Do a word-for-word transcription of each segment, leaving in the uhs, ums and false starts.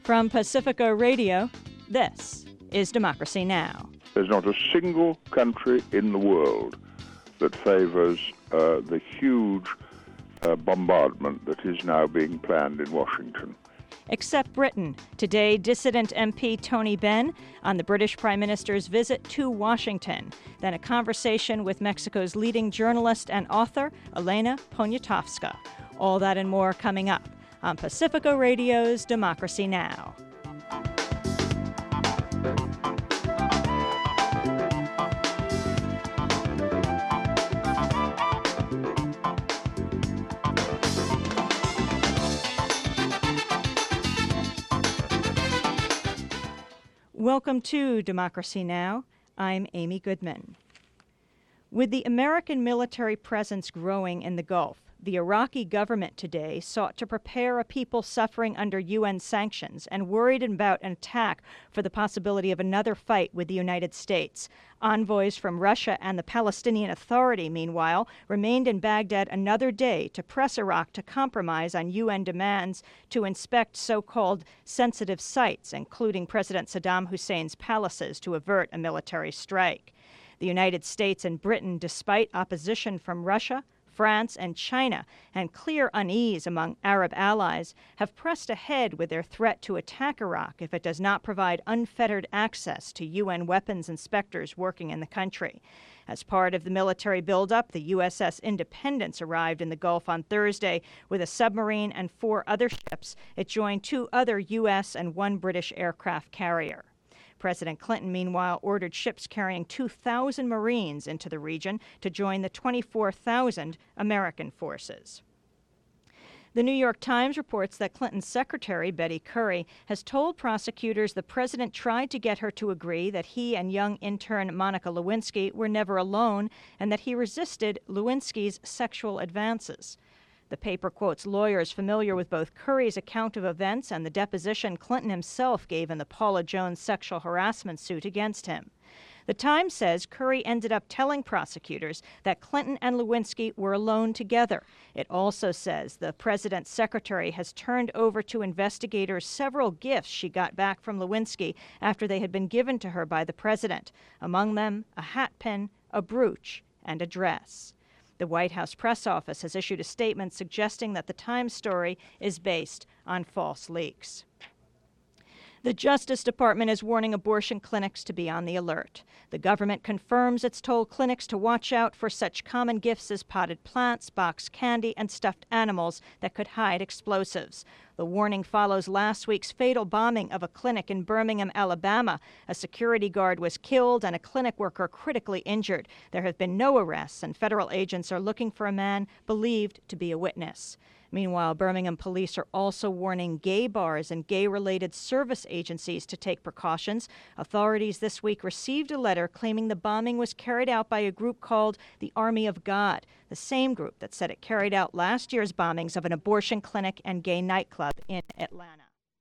From Pacifica Radio, this is Democracy Now! There's not a single country in the world that favors uh, the huge uh, bombardment that is now being planned in Washington. Except Britain. Today, dissident M P Tony Benn on the British Prime Minister's visit to Washington. Then a conversation with Mexico's leading journalist and author, Elena Poniatowska. All that and more coming up on Pacifica Radio's Democracy Now! Welcome to Democracy Now! I'm Amy Goodman. With the American military presence growing in the Gulf, the Iraqi government today sought to prepare a people suffering under U N sanctions and worried about an attack for the possibility of another fight with the United States. Envoys from Russia and the Palestinian Authority, meanwhile, remained in Baghdad another day to press Iraq to compromise on U N demands to inspect so-called sensitive sites, including President Saddam Hussein's palaces, to avert a military strike. The United States and Britain, despite opposition from Russia, France, and China, and clear unease among Arab allies, have pressed ahead with their threat to attack Iraq if it does not provide unfettered access to U N weapons inspectors working in the country. As part of the military buildup, the U S S Independence arrived in the Gulf on Thursday with a submarine and four other ships. It joined two other U S and one British aircraft carrier. President Clinton, meanwhile, ordered ships carrying two thousand Marines into the region to join the twenty-four thousand American forces. The New York Times reports that Clinton's secretary, Betty Currie, has told prosecutors the president tried to get her to agree that he and young intern Monica Lewinsky were never alone and that he resisted Lewinsky's sexual advances. The paper quotes lawyers familiar with both Currie's account of events and the deposition Clinton himself gave in the Paula Jones sexual harassment suit against him. The Times says Currie ended up telling prosecutors that Clinton and Lewinsky were alone together. It also says the president's secretary has turned over to investigators several gifts she got back from Lewinsky after they had been given to her by the president, among them a hat pin, a brooch, and a dress. The White House press office has issued a statement suggesting that the Times story is based on false leaks. The Justice Department is warning abortion clinics to be on the alert. The government confirms it's told clinics to watch out for such common gifts as potted plants, boxed candy, and stuffed animals that could hide explosives. The warning follows last week's fatal bombing of a clinic in Birmingham, Alabama. A security guard was killed and a clinic worker critically injured. There have been no arrests, and federal agents are looking for a man believed to be a witness. Meanwhile, Birmingham police are also warning gay bars and gay-related service agencies to take precautions. Authorities this week received a letter claiming the bombing was carried out by a group called the Army of God, the same group that said it carried out last year's bombings of an abortion clinic and gay nightclub in Atlanta.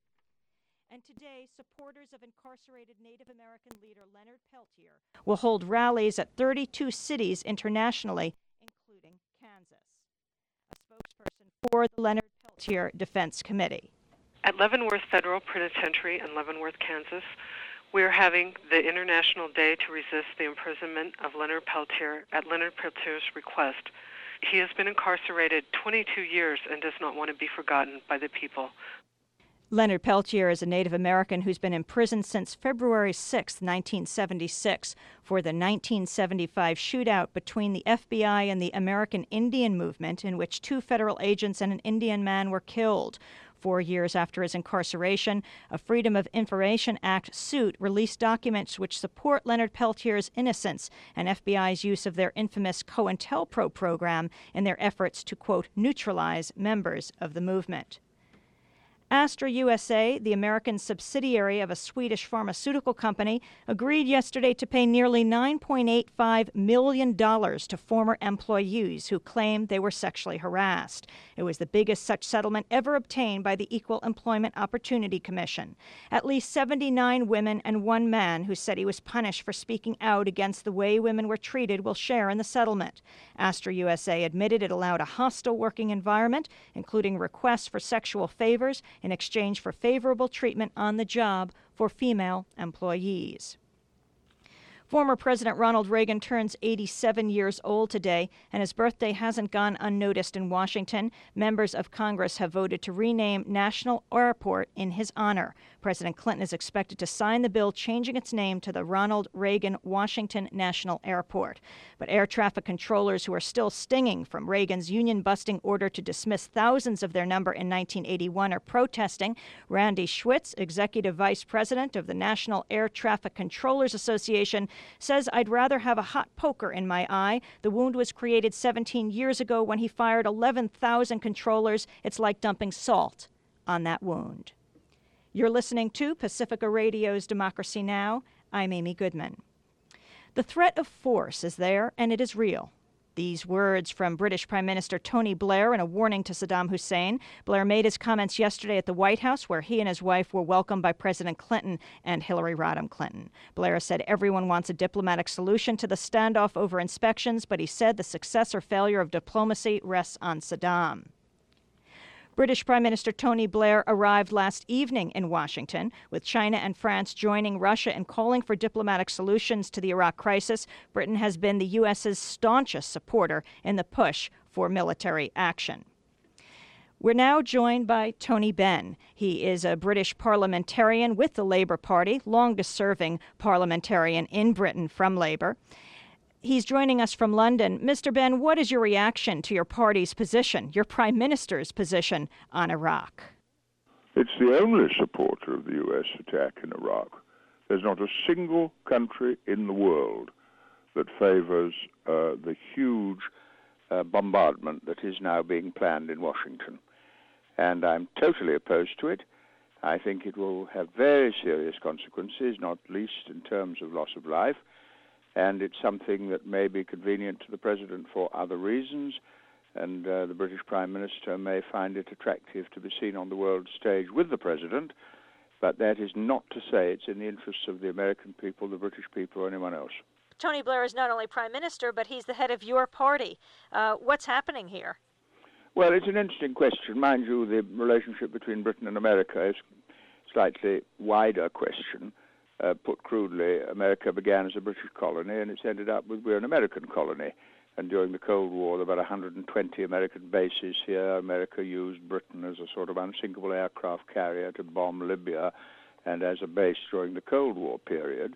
And today, supporters of incarcerated Native American leader Leonard Peltier will hold rallies at thirty-two cities internationally, including Kansas. A spokesperson for the Leonard Peltier Defense Committee. At Leavenworth Federal Penitentiary in Leavenworth, Kansas, we are having the International Day to resist the imprisonment of Leonard Peltier at Leonard Peltier's request. He has been incarcerated twenty-two years and does not want to be forgotten by the people. Leonard Peltier is a Native American who's been imprisoned since February sixth, nineteen seventy-six, for the nineteen seventy-five shootout between the F B I and the American Indian Movement, in which two federal agents and an Indian man were killed. Four years after his incarceration, a Freedom of Information Act suit released documents which support Leonard Peltier's innocence and F B I's use of their infamous COINTELPRO program in their efforts to, quote, neutralize members of the movement. Astra U S A, the American subsidiary of a Swedish pharmaceutical company, agreed yesterday to pay nearly nine point eight five million dollars to former employees who claimed they were sexually harassed. It was the biggest such settlement ever obtained by the Equal Employment Opportunity Commission. At least seventy-nine women and one man who said he was punished for speaking out against the way women were treated will share in the settlement. Astra U S A admitted it allowed a hostile working environment, including requests for sexual favors, in exchange for favorable treatment on the job for female employees. Former President Ronald Reagan turns eighty-seven years old today, and his birthday hasn't gone unnoticed in Washington. Members of Congress have voted to rename National Airport in his honor. President Clinton is expected to sign the bill changing its name to the Ronald Reagan Washington National Airport. But air traffic controllers who are still stinging from Reagan's union-busting order to dismiss thousands of their number in nineteen eighty-one are protesting. Randy Schwitz, executive vice president of the National Air Traffic Controllers Association, says, "I'd rather have a hot poker in my eye. The wound was created seventeen years ago when he fired eleven thousand controllers. It's like dumping salt on that wound." You're listening to Pacifica Radio's Democracy Now! I'm Amy Goodman. The threat of force is there, and it is real. These words from British Prime Minister Tony Blair in a warning to Saddam Hussein. Blair made his comments yesterday at the White House, where he and his wife were welcomed by President Clinton and Hillary Rodham Clinton. Blair said everyone wants a diplomatic solution to the standoff over inspections, but he said the success or failure of diplomacy rests on Saddam. British Prime Minister Tony Blair arrived last evening in Washington, with China and France joining Russia in calling for diplomatic solutions to the Iraq crisis. Britain has been the U S's staunchest supporter in the push for military action. We're now joined by Tony Benn. He is a British parliamentarian with the Labour Party, longest-serving parliamentarian in Britain from Labour. He's joining us from London. Mister Benn, what is your reaction to your party's position, your Prime Minister's position on Iraq? It's the only supporter of the U S attack in Iraq. There's not a single country in the world that favors uh, the huge uh, bombardment that is now being planned in Washington. And I'm totally opposed to it. I think it will have very serious consequences, not least in terms of loss of life. And it's something that may be convenient to the President for other reasons, and uh, the British Prime Minister may find it attractive to be seen on the world stage with the President, but that is not to say it's in the interests of the American people, the British people, or anyone else. Tony Blair is not only Prime Minister, but he's the head of your party. Uh, what's happening here? Well, it's an interesting question. Mind you, the relationship between Britain and America is a slightly wider question. Uh, put crudely, America began as a British colony, and it's ended up with we're an American colony. And during the Cold War, there were about one hundred twenty American bases here. America used Britain as a sort of unsinkable aircraft carrier to bomb Libya, and as a base during the Cold War period.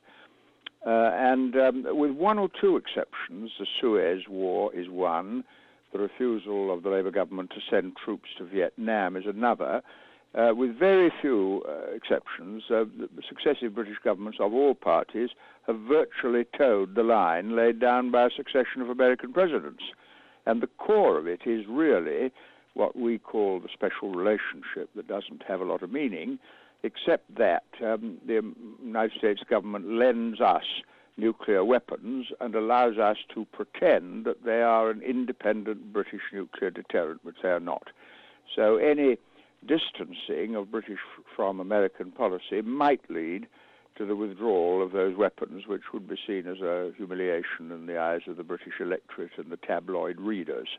Uh, and um, with one or two exceptions, the Suez War is one, the refusal of the Labour government to send troops to Vietnam is another. Uh, with very few uh, exceptions, uh, the successive British governments of all parties have virtually towed the line laid down by a succession of American presidents. And the core of it is really what we call the special relationship that doesn't have a lot of meaning, except that um, the United States government lends us nuclear weapons and allows us to pretend that they are an independent British nuclear deterrent, which they are not. So any distancing of British from American policy might lead to the withdrawal of those weapons, which would be seen as a humiliation in the eyes of the British electorate and the tabloid readers.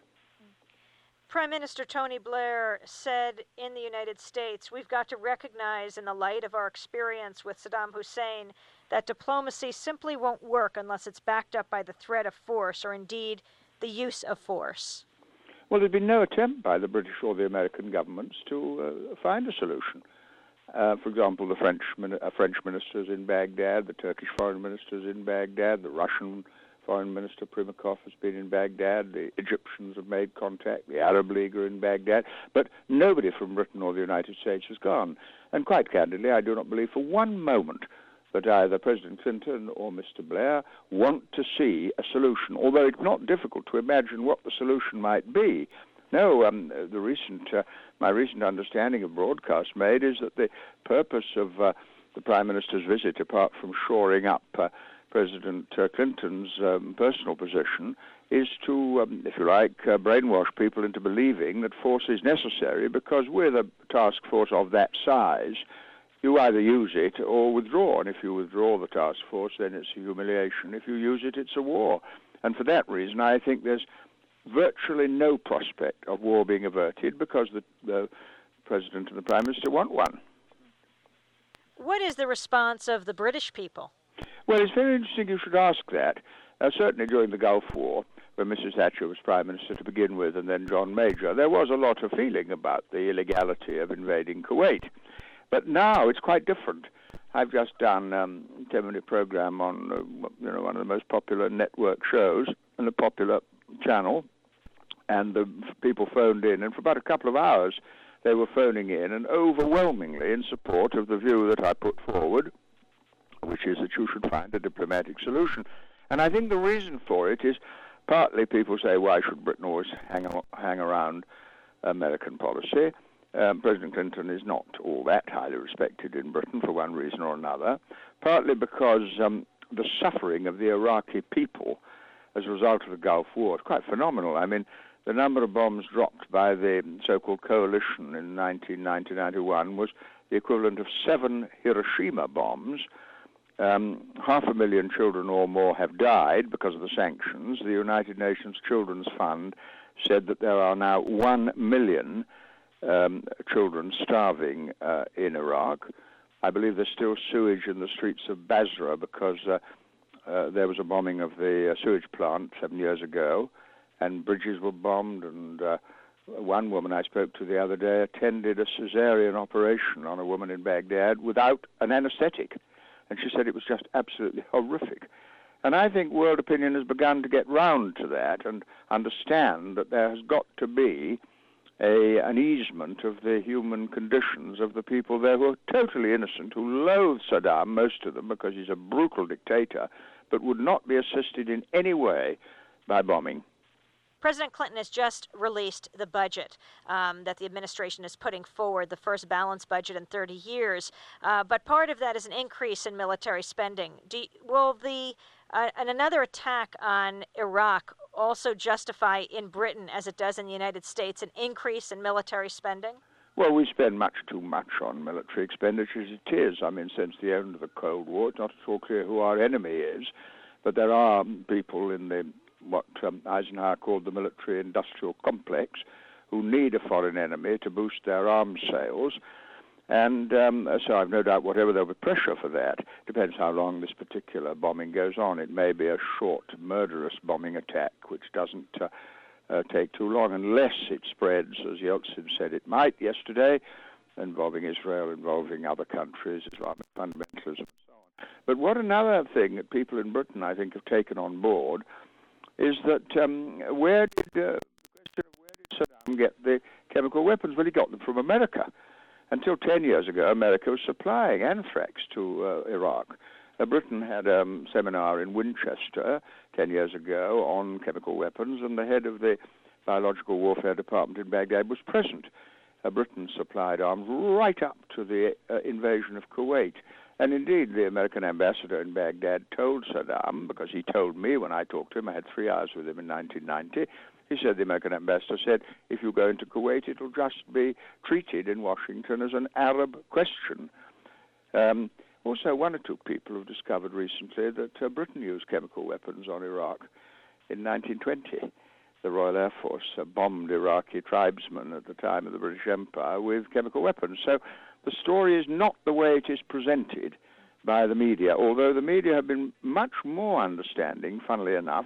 Prime Minister Tony Blair said in the United States, we've got to recognize in the light of our experience with Saddam Hussein that diplomacy simply won't work unless it's backed up by the threat of force or indeed the use of force. Well, there's been no attempt by the British or the American governments to uh, find a solution. Uh, for example, the French, uh, French ministers in Baghdad, the Turkish foreign ministers in Baghdad, the Russian foreign minister Primakov has been in Baghdad, the Egyptians have made contact, the Arab League are in Baghdad, but nobody from Britain or the United States has gone. And quite candidly, I do not believe for one moment that either President Clinton or Mister Blair want to see a solution, although it's not difficult to imagine what the solution might be. No, um, the recent, uh, my recent understanding of broadcast made is that the purpose of uh, the Prime Minister's visit, apart from shoring up uh, President uh, Clinton's um, personal position, is to, um, if you like, uh, brainwash people into believing that force is necessary, because with a task force of that size, you either use it or withdraw. And if you withdraw the task force, then it's a humiliation. If you use it, it's a war. And for that reason, I think there's virtually no prospect of war being averted, because the, the President and the Prime Minister want one. What is the response of the British people? Well, it's very interesting you should ask that. Uh, certainly during the Gulf War, when Missus Thatcher was Prime Minister to begin with, and then John Major, there was a lot of feeling about the illegality of invading Kuwait. But now it's quite different. I've just done um, a ten-minute program on uh, you know, one of the most popular network shows and a popular channel, and the people phoned in, and for about a couple of hours they were phoning in, and overwhelmingly in support of the view that I put forward, which is that you should find a diplomatic solution. And I think the reason for it is partly people say, why should Britain always hang, hang around American policy? Um, President Clinton is not all that highly respected in Britain for one reason or another, partly because um, the suffering of the Iraqi people as a result of the Gulf War is quite phenomenal. I mean, the number of bombs dropped by the so-called coalition in nineteen ninety to ninety-one was the equivalent of seven Hiroshima bombs. Um, half a million children or more have died because of the sanctions. The United Nations Children's Fund said that there are now one million um, children starving uh, in Iraq. I believe there's still sewage in the streets of Basra because uh, uh, there was a bombing of the uh, sewage plant seven years ago, and bridges were bombed, and uh, one woman I spoke to the other day attended a cesarean operation on a woman in Baghdad without an anesthetic, and she said it was just absolutely horrific. And I think world opinion has begun to get round to that and understand that there has got to be a, an easement of the human conditions of the people there who are totally innocent, who loathe Saddam, most of them, because he's a brutal dictator, but would not be assisted in any way by bombing. President Clinton has just released the budget um, that the administration is putting forward, the first balanced budget in thirty years. Uh, but part of that is an increase in military spending. Do you, will the uh, and another attack on Iraq also justify in Britain, as it does in the United States, an increase in military spending? Well, we spend much too much on military expenditures. It is. I mean, since the end of the Cold War, it's not at all clear who our enemy is, but there are people in the what um, Eisenhower called the military-industrial complex, who need a foreign enemy to boost their arms sales. And um, so I've no doubt whatever there'll be pressure for that. Depends how long this particular bombing goes on. It may be a short, murderous bombing attack, which doesn't uh, uh, take too long, unless it spreads, as Yeltsin said it might yesterday, involving Israel, involving other countries, Islamic fundamentalism, and so on. But what another thing that people in Britain, I think, have taken on board is that um, where did uh, question of where did Saddam get the chemical weapons? Well, he got them from America. Until ten years ago, America was supplying anthrax to uh, Iraq. Uh, Britain had a um, seminar in Winchester ten years ago on chemical weapons, and the head of the Biological Warfare Department in Baghdad was present. Uh, Britain supplied arms right up to the uh, invasion of Kuwait. And indeed, the American ambassador in Baghdad told Saddam, because he told me when I talked to him, I had three hours with him in nineteen ninety, he said, the American ambassador said, if you go into Kuwait, it'll just be treated in Washington as an Arab question. Um, also, one or two people have discovered recently that uh, Britain used chemical weapons on Iraq in nineteen twenty. The Royal Air Force uh, bombed Iraqi tribesmen at the time of the British Empire with chemical weapons. So the story is not the way it is presented by the media, although the media have been much more understanding, funnily enough,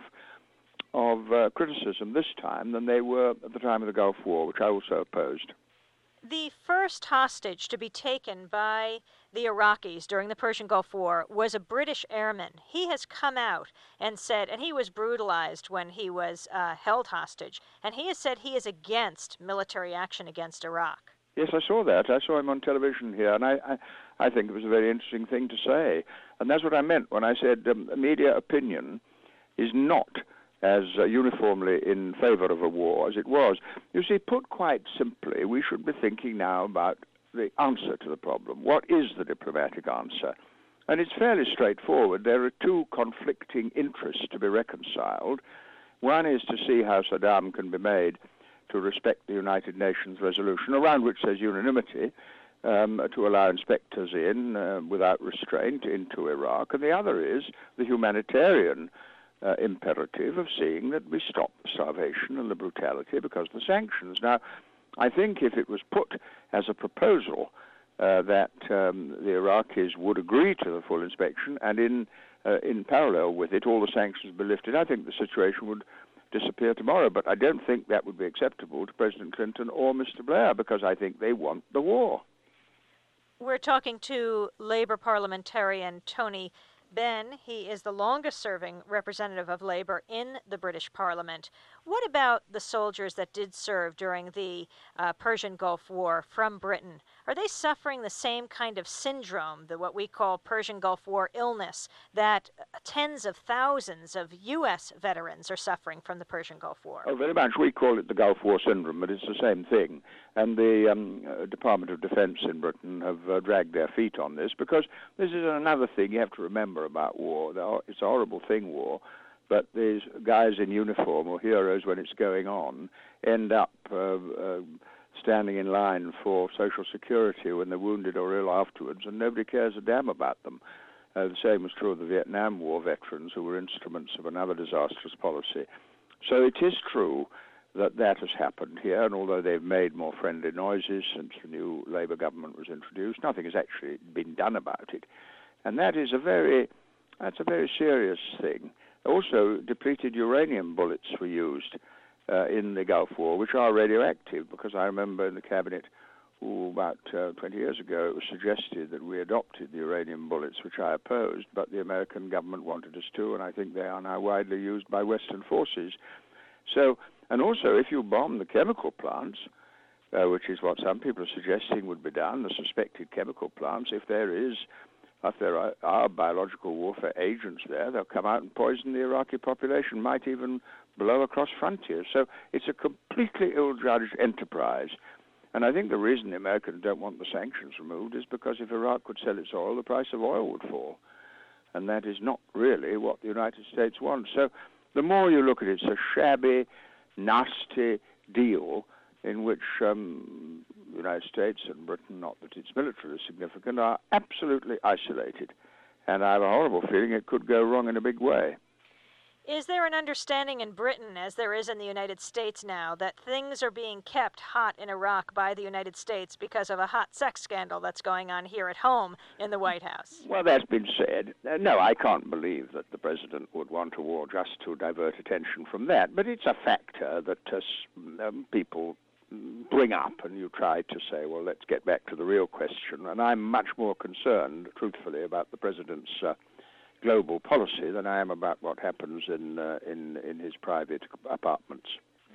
of uh, criticism this time than they were at the time of the Gulf War, which I also opposed. The first hostage to be taken by the Iraqis during the Persian Gulf War was a British airman. He has come out and said, and he was brutalized when he was uh, held hostage, and he has said he is against military action against Iraq. Yes, I saw that. I saw him on television here, and I, I, I think it was a very interesting thing to say. And that's what I meant when I said um, media opinion is not as uh, uniformly in favor of a war as it was. You see, put quite simply, we should be thinking now about the answer to the problem. What is the diplomatic answer? And it's fairly straightforward. There are two conflicting interests to be reconciled. One is to see how Saddam can be made to respect the United Nations resolution, around which there's unanimity, um, to allow inspectors in uh, without restraint into Iraq. And the other is the humanitarian uh, imperative of seeing that we stop the starvation and the brutality because of the sanctions. Now, I think if it was put as a proposal uh, that um, the Iraqis would agree to the full inspection, and in uh, in parallel with it, all the sanctions be lifted, I think the situation would disappear tomorrow. But I don't think that would be acceptable to President Clinton or Mister Blair, because I think they want the war. We're talking to Labour parliamentarian Tony Benn. He is the longest-serving representative of Labour in the British Parliament. What about the soldiers that did serve during the uh, Persian Gulf War from Britain? Are they suffering the same kind of syndrome, the what we call Persian Gulf War illness, that tens of thousands of U S veterans are suffering from the Persian Gulf War? Oh, very much. We call it the Gulf War syndrome, but it's the same thing. And the um, uh, Department of Defense in Britain have uh, dragged their feet on this, because this is another thing you have to remember about war. It's a horrible thing, war. But these guys in uniform, or heroes when it's going on, end up uh, uh, standing in line for Social Security when they're wounded or ill afterwards, and nobody cares a damn about them. Uh, the same was true of the Vietnam War veterans, who were instruments of another disastrous policy. So it is true that that has happened here, and although they've made more friendly noises since the new Labour government was introduced, nothing has actually been done about it. And that is a very, that's a very serious thing. Also, depleted uranium bullets were used uh, in the Gulf War, which are radioactive, because I remember in the cabinet, ooh, about uh, twenty years ago, it was suggested that we adopted the uranium bullets, which I opposed, but the American government wanted us to, and I think they are now widely used by Western forces. So, and also, if you bomb the chemical plants, uh, which is what some people are suggesting would be done, the suspected chemical plants, if there is If there are, are biological warfare agents there, they'll come out and poison the Iraqi population, might even blow across frontiers. So it's a completely ill-judged enterprise. And I think the reason the Americans don't want the sanctions removed is because if Iraq could sell its oil, the price of oil would fall. And that is not really what the United States wants. So the more you look at it, it's a shabby, nasty deal in which um, the United States and Britain, not that it's militarily significant, are absolutely isolated. And I have a horrible feeling it could go wrong in a big way. Is there an understanding in Britain, as there is in the United States now, that things are being kept hot in Iraq by the United States because of a hot sex scandal that's going on here at home in the White House? Well, that's been said. Uh, no, I can't believe that the president would want a war just to divert attention from that. But it's a factor that uh, um, people bring up, and you try to say, well, let's get back to the real question. And I'm much more concerned, truthfully, about the president's uh, global policy than I am about what happens in, uh, in, in his private apartments.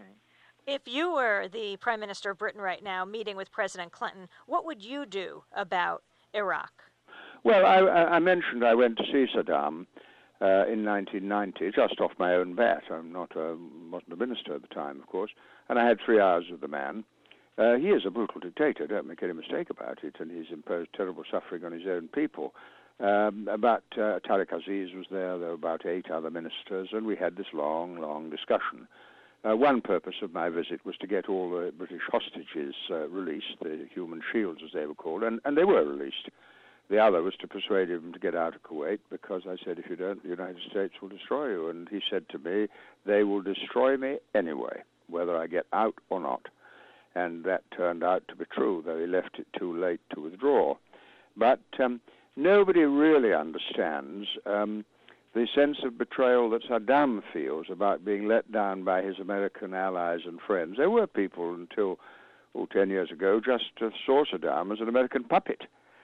If you were the Prime Minister of Britain right now meeting with President Clinton, what would you do about Iraq? Well, I, I mentioned I went to see Saddam uh, in nineteen ninety, just off my own bat. I'm not a, wasn't a minister at the time, of course. And I had three hours with the man. Uh, he is a brutal dictator, don't make any mistake about it, and he's imposed terrible suffering on his own people. Um, about uh, Tariq Aziz was there, there were about eight other ministers, and we had this long, long discussion. Uh, one purpose of my visit was to get all the British hostages uh, released, the human shields as they were called, and, and they were released. The other was to persuade him to get out of Kuwait, because I said, if you don't, the United States will destroy you. And he said to me, they will destroy me anyway, whether I get out or not. And that turned out to be true, though he left it too late to withdraw. But um, nobody really understands um, the sense of betrayal that Saddam feels about being let down by his American allies and friends. There were people until oh, ten years ago just uh, saw Saddam as an American puppet.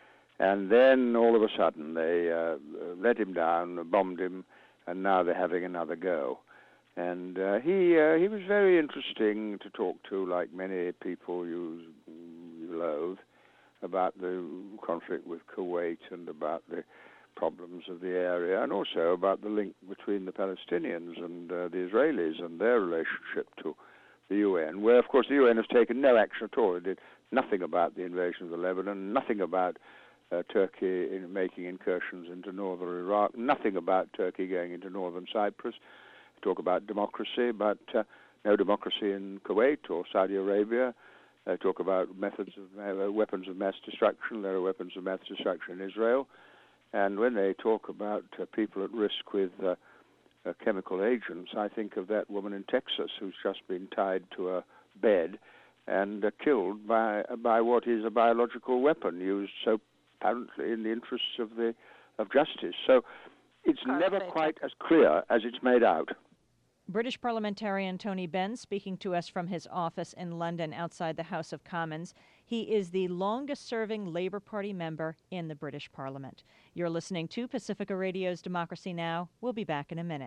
And then all of a sudden they uh, let him down, bombed him, and now they're having another go. And uh, he uh, he was very interesting to talk to, like many people you, you loathe, about the conflict with Kuwait and about the problems of the area, and also about the link between the Palestinians and uh, the Israelis and their relationship to the U N, where, of course, the U N has taken no action at all. It did nothing about the invasion of the Lebanon, nothing about uh, Turkey in making incursions into northern Iraq, nothing about Turkey going into northern Cyprus. Talk about democracy, but uh, no democracy in Kuwait or Saudi Arabia. They talk about methods of uh, weapons of mass destruction. There are weapons of mass destruction in Israel. And when they talk about uh, people at risk with uh, uh, chemical agents, I think of that woman in Texas who's just been tied to a bed and uh, killed by by what is a biological weapon used so apparently in the interests of the of justice. So it's never quite as clear as it's made out. British parliamentarian Tony Benn speaking to us from his office in London outside the House of Commons. He is the longest-serving Labour Party member in the British Parliament. You're listening to Pacifica Radio's Democracy Now! We'll be back in a minute.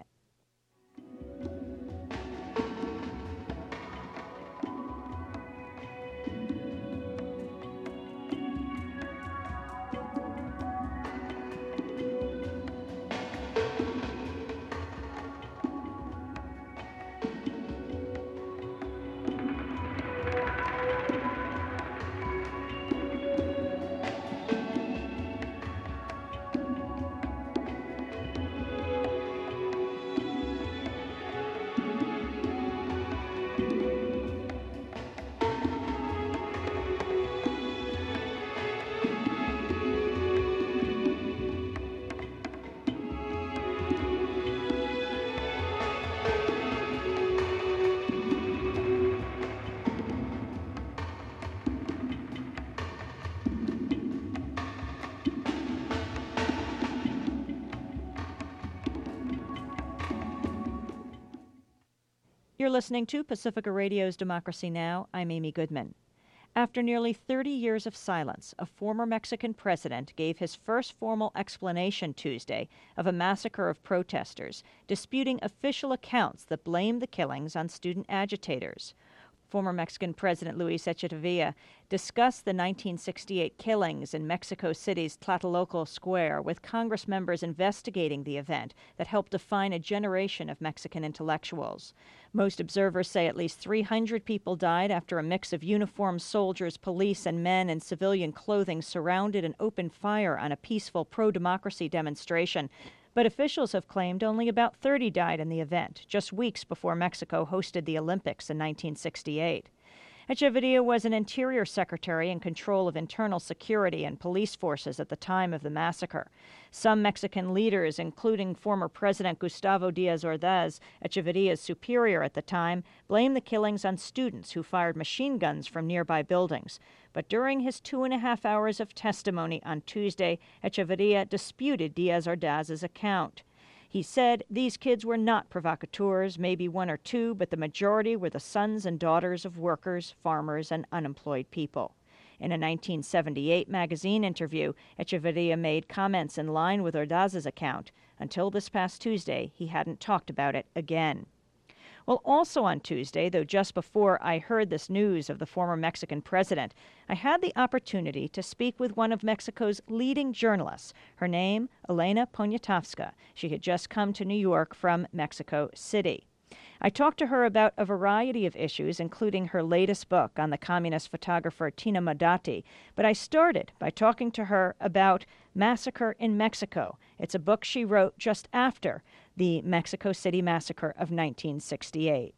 You're listening to Pacifica Radio's Democracy Now! I'm Amy Goodman. After nearly thirty years of silence, a former Mexican president gave his first formal explanation Tuesday of a massacre of protesters, disputing official accounts that blame the killings on student agitators. Former Mexican President Luis Echeverria discussed the nineteen sixty-eight killings in Mexico City's Tlatelolco Square with Congress members investigating the event that helped define a generation of Mexican intellectuals. Most observers say at least three hundred people died after a mix of uniformed soldiers, police, and men in civilian clothing surrounded and opened fire on a peaceful pro-democracy demonstration. But officials have claimed only about thirty died in the event, just weeks before Mexico hosted the Olympics in nineteen sixty-eight. Echeverria was an interior secretary in control of internal security and police forces at the time of the massacre. Some Mexican leaders, including former President Gustavo Díaz Ordaz, Echeverria's superior at the time, blamed the killings on students who fired machine guns from nearby buildings. But during his two and a half hours of testimony on Tuesday, Echeverria disputed Díaz Ordaz's account. He said these kids were not provocateurs, maybe one or two, but the majority were the sons and daughters of workers, farmers, and unemployed people. In a nineteen seventy-eight magazine interview, Echeverria made comments in line with Ordaz's account. Until this past Tuesday, he hadn't talked about it again. Well, also on Tuesday, though just before I heard this news of the former Mexican president, I had the opportunity to speak with one of Mexico's leading journalists. Her name, Elena Poniatowska. She had just come to New York from Mexico City. I talked to her about a variety of issues, including her latest book on the communist photographer Tina Modotti. But I started by talking to her about Massacre in Mexico. It's a book she wrote just after the Mexico City massacre of nineteen sixty-eight.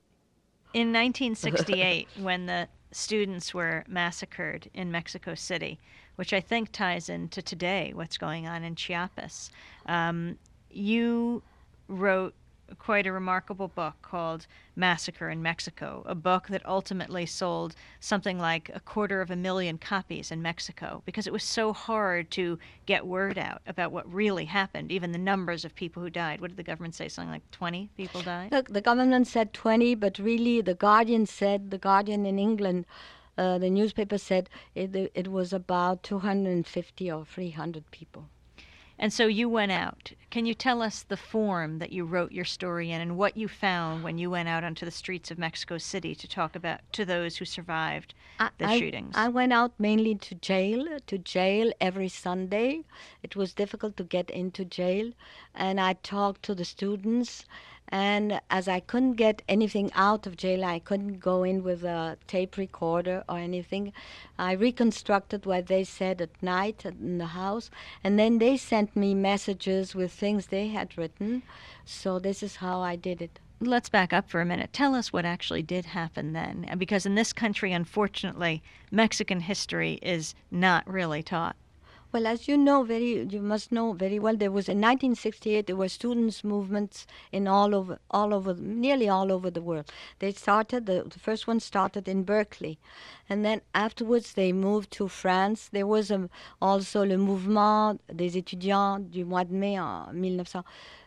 In nineteen sixty-eight, when the students were massacred in Mexico City, which I think ties into today, what's going on in Chiapas, um, you wrote quite a remarkable book called Massacre in Mexico, a book that ultimately sold something like a quarter of a million copies in Mexico because it was so hard to get word out about what really happened, even the numbers of people who died. What did the government say? Something like twenty people died? Look, the government said twenty, but really the Guardian said, the Guardian in England, uh, the newspaper said it, it was about two hundred fifty or three hundred people. And so you went out. Can you tell us the form that you wrote your story in and what you found when you went out onto the streets of Mexico City to talk about to those who survived the I, shootings? I went out mainly to jail, to jail every Sunday. It was difficult to get into jail. And I talked to the students. And as I couldn't get anything out of jail, I couldn't go in with a tape recorder or anything. I reconstructed what they said at night in the house, and then they sent me messages with things they had written. So this is how I did it. Let's back up for a minute. Tell us what actually did happen then. Because in this country, unfortunately, Mexican history is not really taught. Well, as you know very, you must know very well. There was in nineteen sixty-eight. There were students' movements in all over, all over, nearly all over the world. They started. The, the first one started in Berkeley, and then afterwards they moved to France. There was um, also le mouvement des étudiants du mois de mai en nineteen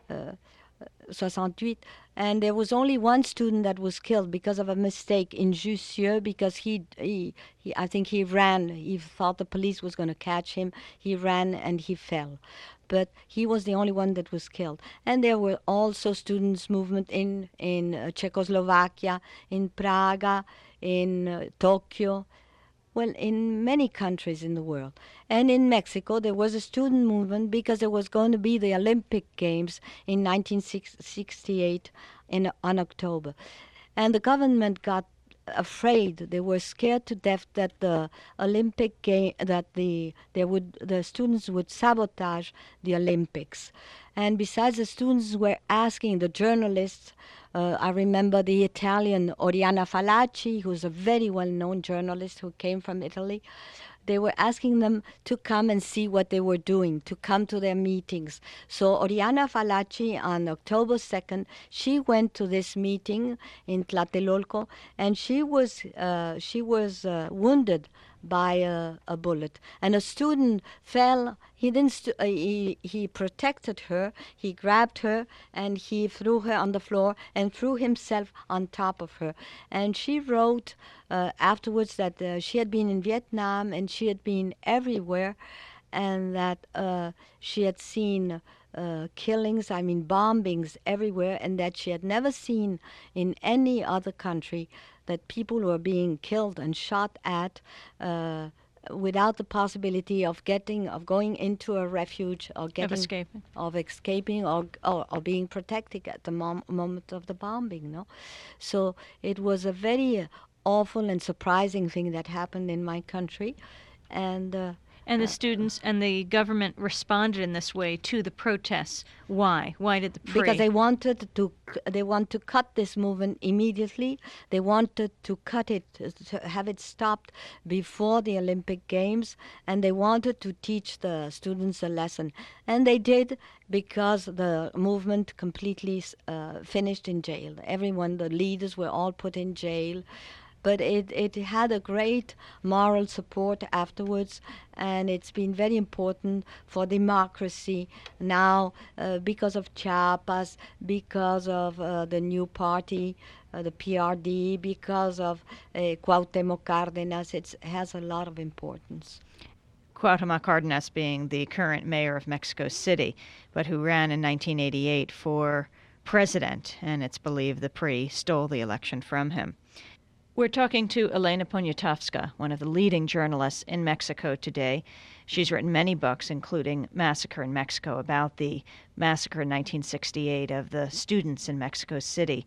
sixty-eight. And there was only one student that was killed because of a mistake in Jussieu, because he, he, he, I think he ran. He thought the police was going to catch him. He ran and he fell. But he was the only one that was killed. And there were also students' movement in, in uh, Czechoslovakia, in Prague, in uh, Tokyo. Well, in many countries in the world. And in Mexico, there was a student movement because there was going to be the Olympic Games in nineteen sixty-eight in, on October. And the government got afraid. They were scared to death that the Olympic game, that the there would the students would sabotage the Olympics. And besides, the students were asking the journalists. Uh, I remember the Italian Oriana Fallaci, who's a very well-known journalist who came from Italy. They were asking them to come and see what they were doing, to come to their meetings. So Oriana Fallaci, on October second, she went to this meeting in Tlatelolco, and she was uh, she was uh, wounded by a, a bullet. And a student fell. He didn't. St- uh, he he protected her. He grabbed her and he threw her on the floor and threw himself on top of her. And she wrote uh, afterwards that uh, she had been in Vietnam and she had been everywhere, and that uh, she had seen uh, killings, I mean bombings everywhere, and that she had never seen in any other country that people were being killed and shot at uh, without the possibility of getting, of going into a refuge or getting, Of escaping. of escaping or, or, or being protected at the mom- moment of the bombing, no? So it was a very awful and surprising thing that happened in my country. And uh, And the students and the government responded in this way to the protests. Why? Why did the P R I? because they wanted to they want to cut this movement immediately. They wanted to cut it, to have it stopped before the Olympic Games, and they wanted to teach the students a lesson. And they did, because the movement completely uh, finished in jail. Everyone, the leaders were all put in jail. But it, it had a great moral support afterwards, and it's been very important for democracy now uh, because of Chiapas, because of uh, the new party, uh, the P R D, because of uh, Cuauhtémoc Cárdenas. It has a lot of importance. Cuauhtémoc Cárdenas being the current mayor of Mexico City, but who ran in nineteen eighty-eight for president, and it's believed the P R I stole the election from him. We're talking to Elena Poniatowska, one of the leading journalists in Mexico today. She's written many books, including Massacre in Mexico, about the massacre in nineteen sixty-eight of the students in Mexico City.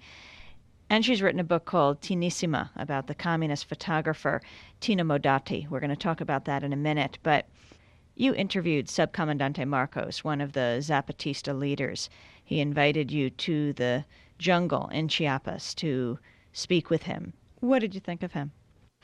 And she's written a book called Tinissima, about the communist photographer Tina Modotti. We're going to talk about that in a minute. But you interviewed Subcomandante Marcos, one of the Zapatista leaders. He invited you to the jungle in Chiapas to speak with him. What did you think of him?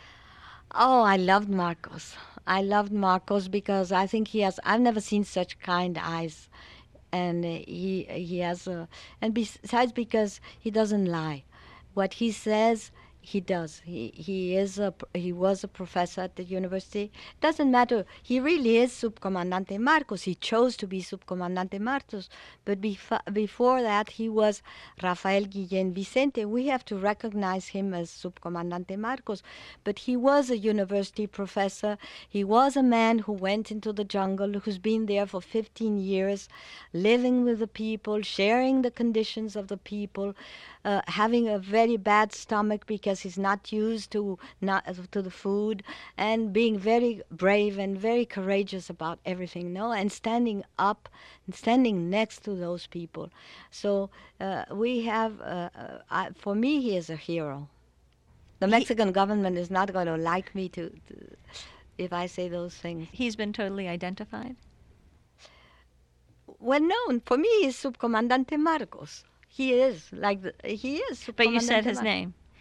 Oh, I loved Marcos. I loved Marcos because I think he has, I've never seen such kind eyes. And uh, he he has, a, and besides because he doesn't lie. What he says, he does. He he is a he was a professor at the university. Doesn't matter. He really is Subcomandante Marcos. He chose to be Subcomandante Marcos. But before before that, he was Rafael Guillén Vicente. We have to recognize him as Subcomandante Marcos. But he was a university professor. He was a man who went into the jungle, who's been there for fifteen years, living with the people, sharing the conditions of the people, uh, having a very bad stomach because he's not used to not to the food, and being very brave and very courageous about everything, no, and standing up, and standing next to those people. So uh, we have, uh, uh, I, for me, he is a hero. The Mexican he, government is not going to like me to, to, if I say those things. He's been totally identified? Well, no, for me, he's Subcomandante Marcos. He is like the, he is. But you said his Mar- name.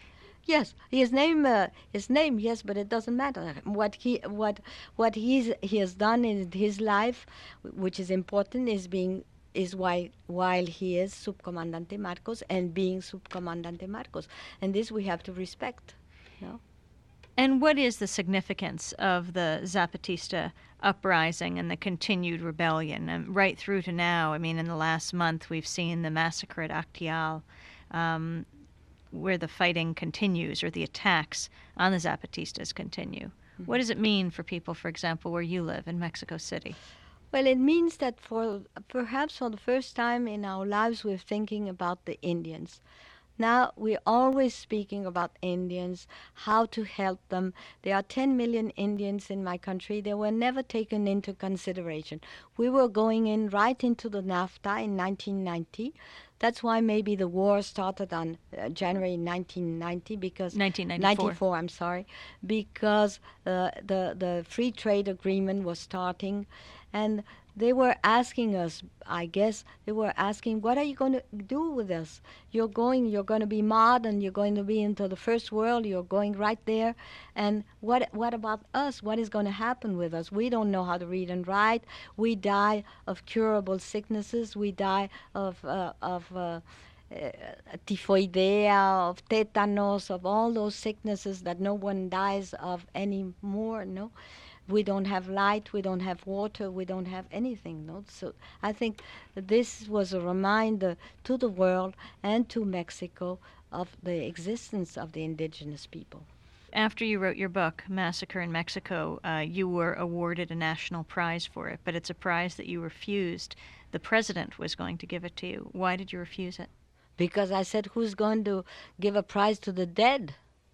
Yes, his name, uh, his name, yes, but it doesn't matter. What he, what, what he's he has done in his life, which is important, is being is why while he is Subcomandante Marcos and being Subcomandante Marcos, and this we have to respect. No. And what is the significance of the Zapatista uprising and the continued rebellion, and right through to now? I mean, in the last month, we've seen the massacre at Actial. Um, where the fighting continues or the attacks on the Zapatistas continue. Mm-hmm. What does it mean for people, for example, where you live in Mexico City? Well, it means that for perhaps for the first time in our lives we're thinking about the Indians. Now we're always speaking about Indians, how to help them. There are ten million Indians in my country. They were never taken into consideration. We were going in right into the NAFTA in nineteen ninety. That's why maybe the war started on uh, January nineteen ninety, because nineteen ninety-four. ninety-four, I'm sorry, because uh, the the free trade agreement was starting, and they were asking us, I guess, they were asking, what are you going to do with us? You're going, you're going to be modern, you're going to be into the first world, you're going right there, and what what about us? What is going to happen with us? We don't know how to read and write. We die of curable sicknesses. We die of uh, of uh, uh, typhoidea, of tetanus, of all those sicknesses that no one dies of anymore, no? We don't have light, we don't have water, we don't have anything. No? So I think this was a reminder to the world and to Mexico of the existence of the indigenous people. After you wrote your book, Massacre in Mexico, uh, you were awarded a national prize for it, but it's a prize that you refused. The president was going to give it to you. Why did you refuse it? Because I said, who's going to give a prize to the dead?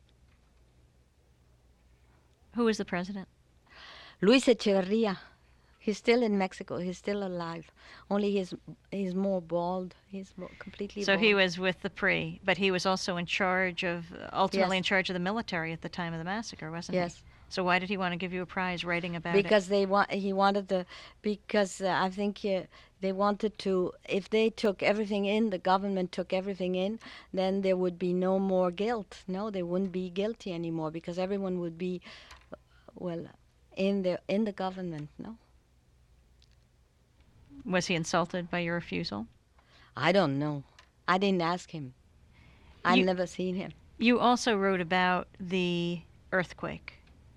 Who was the president? Luis Echeverria. He's still in Mexico. He's still alive. Only he's he's more bald. He's more completely so bald. He was with the P R I, but he was also in charge of, ultimately yes. in charge of the military at the time of the massacre, wasn't yes. he? Yes. So why did he want to give you a prize writing about because it? Because they want. He wanted to. Because uh, I think uh, they wanted to. If they took everything in, the government took everything in, then there would be no more guilt. No, they wouldn't be guilty anymore because everyone would be, well, in the in the government. No. Was he insulted by your refusal? I don't know. I didn't ask him. I've you, never seen him. You also wrote about the earthquake.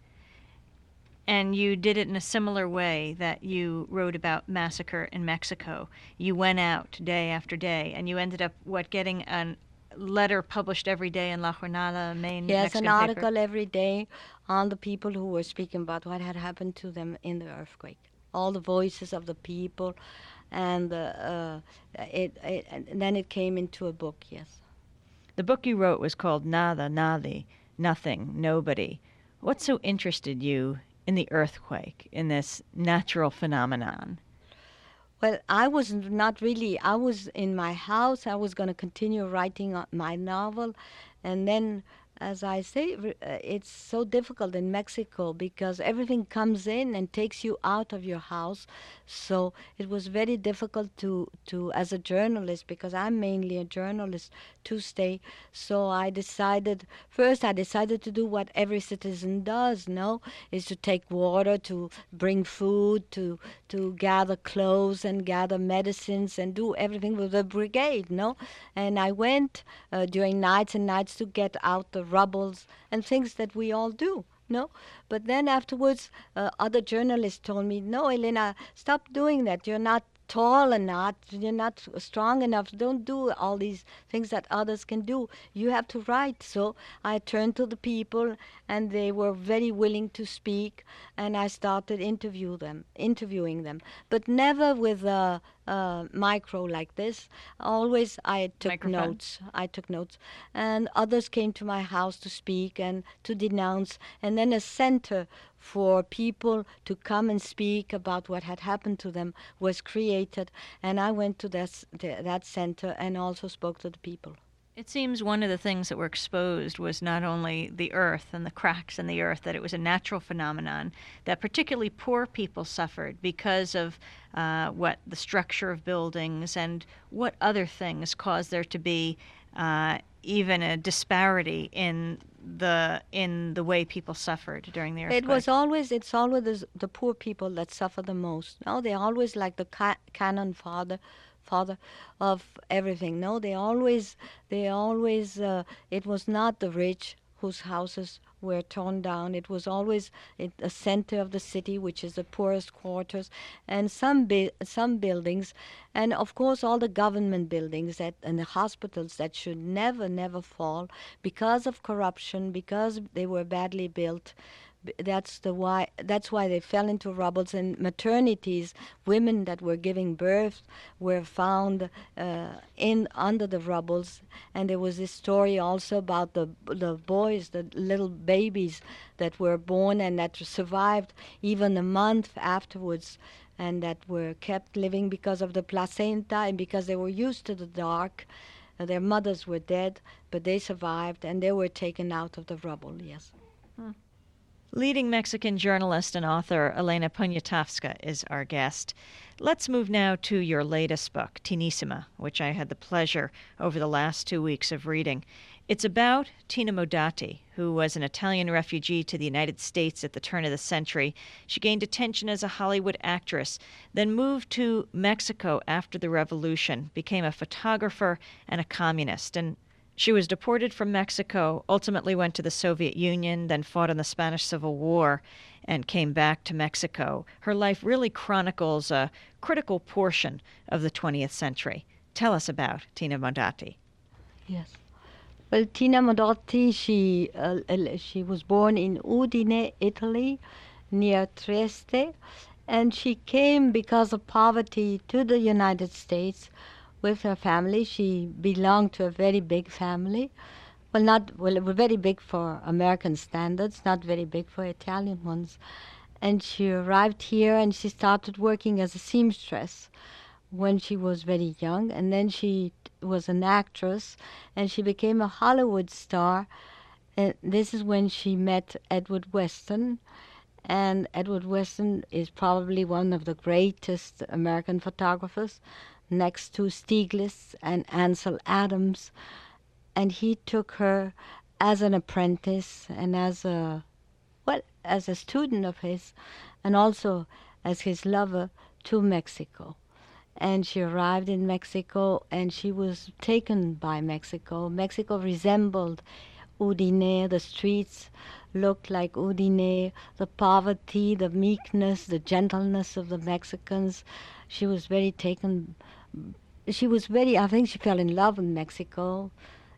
And you did it in a similar way that you wrote about Massacre in Mexico. You went out day after day, and you ended up, what, getting a letter published every day in La Jornada, main yes, Mexican an article paper. every day on the people who were speaking about what had happened to them in the earthquake. All the voices of the people, and uh, it, it, and then it came into a book, yes. The book you wrote was called Nada, Nadie, Nothing, Nobody. What so interested you in the earthquake, in this natural phenomenon? Well, I was not really, I was in my house, I was going to continue writing my novel, and then, as I say, it's so difficult in Mexico because everything comes in and takes you out of your house. So it was very difficult to, to as a journalist, because I'm mainly a journalist, to stay. So I decided, first I decided to do what every citizen does, no? Is to take water, to bring food, to, to gather clothes and gather medicines and do everything with the brigade, no? And I went uh, during nights and nights to get out the rubbles and things that we all do, no? But then afterwards, uh, other journalists told me, no, Elena, stop doing that. You're not tall enough, you're not strong enough. Don't do all these things that others can do. You have to write. So I turned to the people, and they were very willing to speak, and I started interview them, interviewing them, but never with a, a micro like this. Always I took Microphone. notes. I took notes, and others came to my house to speak and to denounce, and then a center for people to come and speak about what had happened to them was created, and I went to that, that center and also spoke to the people. It seems one of the things that were exposed was not only the earth and the cracks in the earth, that it was a natural phenomenon, that particularly poor people suffered because of uh, what the structure of buildings and what other things caused there to be uh, even a disparity in the in the way people suffered during the earthquake. It was always, it's always the, the poor people that suffer the most. No, they're always like the ca- canon father, father of everything. No, they always, they always, uh, it was not the rich whose houses were torn down. It was always in the center of the city, which is the poorest quarters, and some bi- some buildings, and of course all the government buildings that and the hospitals that should never, never fall because of corruption, because they were badly built. B- That's the why. That's why they fell into rubbles. And maternities, women that were giving birth, were found uh, in under the rubbles. And there was this story also about the the boys, the little babies that were born and that survived even a month afterwards, and that were kept living because of the placenta and because they were used to the dark. Uh, their mothers were dead, but they survived, and they were taken out of the rubble. Yes. Leading Mexican journalist and author Elena Poniatowska is our guest. Let's move now to your latest book, Tinissima, which I had the pleasure over the last two weeks of reading. It's about Tina Modotti, who was an Italian refugee to the United States at the turn of the century. She gained attention as a Hollywood actress, then moved to Mexico after the revolution, became a photographer and a communist, and she was deported from Mexico, ultimately went to the Soviet Union, then fought in the Spanish Civil War, and came back to Mexico. Her life really chronicles a critical portion of the twentieth century. Tell us about Tina Modotti. Yes. Well, Tina Modotti, she uh, uh, she was born in Udine, Italy, near Trieste, and she came because of poverty to the United States with her family. She belonged to a very big family. Well, not well, very big for American standards, not very big for Italian ones. And she arrived here and she started working as a seamstress when she was very young, and then she t- was an actress, and she became a Hollywood star. And this is when she met Edward Weston, and Edward Weston is probably one of the greatest American photographers, next to Stieglitz and Ansel Adams. And he took her as an apprentice and as a well as a student of his, and also as his lover, to Mexico. And she arrived in Mexico, and she was taken by Mexico. Mexico resembled Udine. The streets looked like Udine. The poverty, the meekness, the gentleness of the Mexicans. She was very taken. She was very, I think she fell in love with Mexico.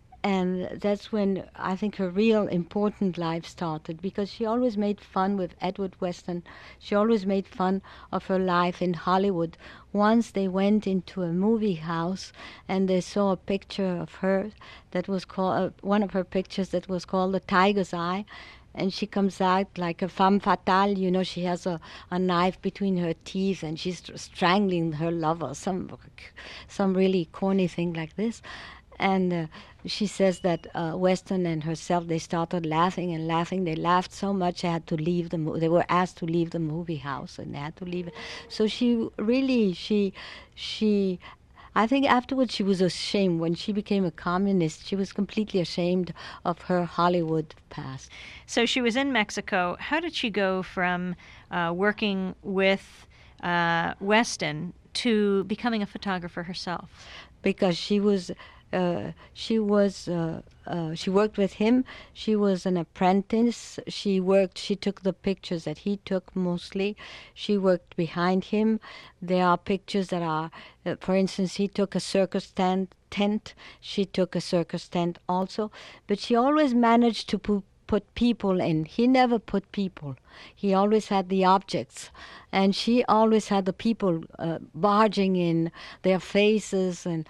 And that's when I think her real important life started, because she always made fun with Edward Weston. She always made fun of her life in Hollywood. Once they went into a movie house and they saw a picture of her that was called, uh, one of her pictures that was called The Tiger's Eye. And she comes out like a femme fatale, you know, she has a, a knife between her teeth and she's strangling her lover, some, some really corny thing like this. And uh, she says that uh, Weston and herself, they started laughing and laughing. They laughed so much they had to leave the mo- they were asked to leave the movie house, and they had to leave it. So she really, she, she, I think afterwards she was ashamed. When she became a communist, she was completely ashamed of her Hollywood past. So she was in Mexico. How did she go from uh, working with uh, Weston to becoming a photographer herself? Because she was uh, she was uh, uh, she worked with him. She was an apprentice. She worked. She took the pictures that he took mostly. She worked behind him. There are pictures that are, uh, for instance, he took a circus tent. Tent. She took a circus tent also, but she always managed to put put people in. He never put people. He always had the objects. And she always had the people uh, barging in, their faces. And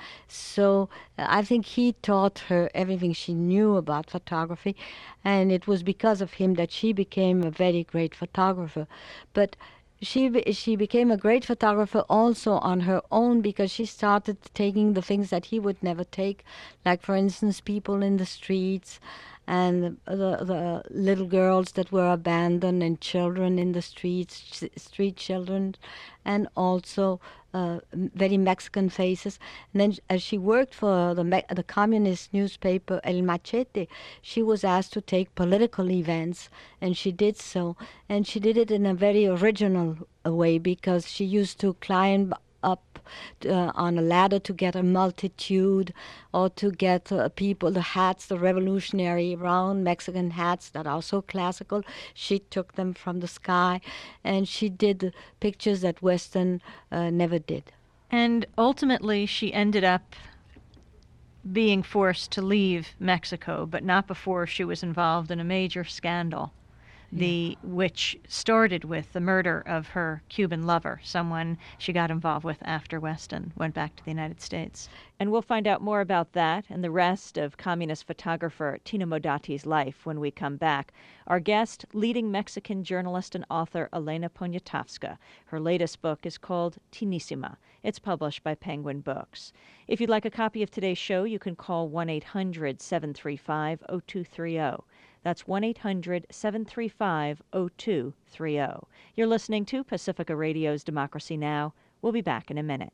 so uh, I think he taught her everything she knew about photography. And it was because of him that she became a very great photographer. But she be- she became a great photographer also on her own, because she started taking the things that he would never take, like, for instance, people in the streets, and the, the little girls that were abandoned and children in the streets, street children, and also uh, very Mexican faces. And then as she worked for the, Me- the communist newspaper El Machete, she was asked to take political events, and she did so. And she did it in a very original way, because she used to climb up uh, on a ladder to get a multitude, or to get uh, people, the hats, the revolutionary round Mexican hats that are so classical. She took them from the sky, and she did pictures that Western uh, never did. And ultimately, she ended up being forced to leave Mexico, but not before she was involved in a major scandal, the which started with the murder of her Cuban lover, someone she got involved with after Weston went back to the United States. And we'll find out more about that and the rest of communist photographer Tina Modati's life when we come back. Our guest, leading Mexican journalist and author Elena Poniatowska. Her latest book is called Tinissima. It's published by Penguin Books. If you'd like a copy of today's show, you can call one eight hundred seven three five oh two three oh. That's one eight hundred seven three five oh two three oh. You're listening to Pacifica Radio's Democracy Now! We'll be back in a minute.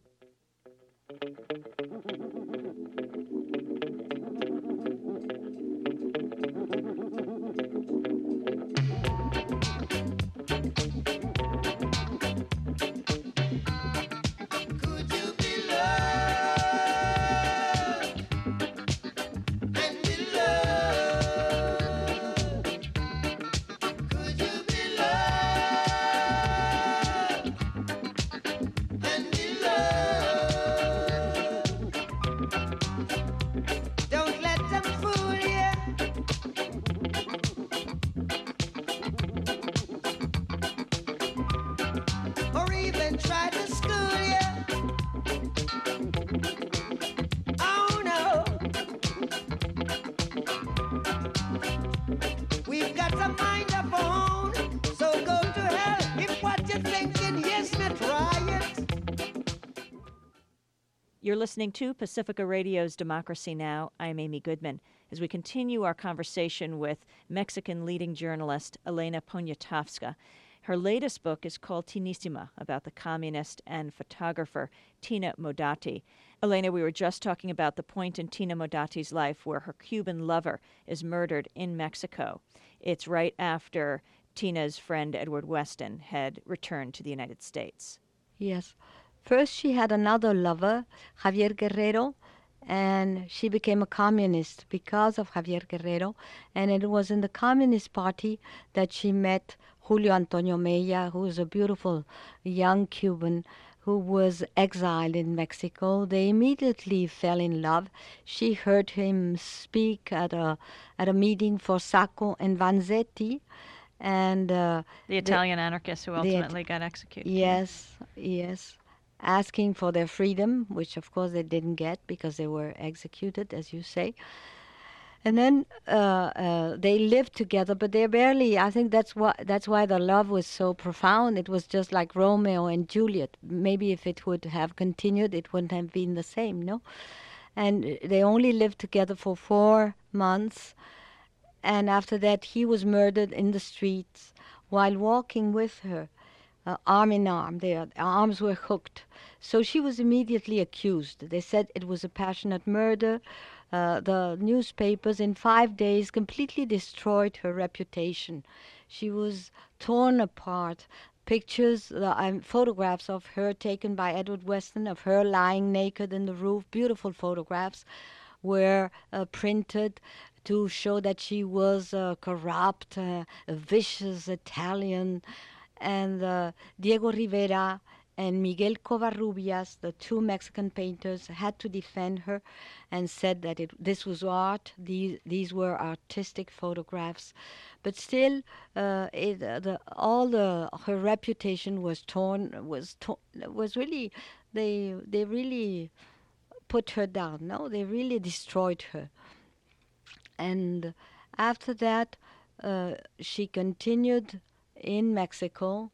You're listening to Pacifica Radio's Democracy Now! I'm Amy Goodman. As we continue our conversation with Mexican leading journalist Elena Poniatowska. Her latest book is called Tinissima, about the communist and photographer Tina Modati. Elena, we were just talking about the point in Tina Modati's life where her Cuban lover is murdered in Mexico. It's right after Tina's friend Edward Weston had returned to the United States. Yes. First, she had another lover, Javier Guerrero, and she became a communist because of Javier Guerrero. And it was in the Communist Party that she met Julio Antonio Mella, who was a beautiful young Cuban who was exiled in Mexico. They immediately fell in love. She heard him speak at a at a meeting for Sacco and Vanzetti. And uh, the Italian the, anarchists who ultimately the, got executed. Yes, yes. Asking for their freedom, which of course they didn't get because they were executed, as you say. And then uh, uh, they lived together, but they barely, I think that's why, that's why the love was so profound. It was just like Romeo and Juliet. Maybe if it would have continued, it wouldn't have been the same, no? And they only lived together for four months. And after that, he was murdered in the streets while walking with her. Uh, arm in arm, their arms were hooked. So she was immediately accused. They said it was a passionate murder. Uh, the newspapers in five days completely destroyed her reputation. She was torn apart. Pictures, uh, um, photographs of her taken by Edward Weston, of her lying naked in the roof, beautiful photographs, were uh, printed to show that she was uh, corrupt, uh, a vicious Italian. And uh, Diego Rivera and Miguel Covarrubias, the two Mexican painters, had to defend her and said that it, this was art, these, these were artistic photographs. But still, uh, it, uh, the, all the, her reputation was torn, was, to, was really, they, they really put her down, no? They really destroyed her. And after that, uh, she continued in Mexico.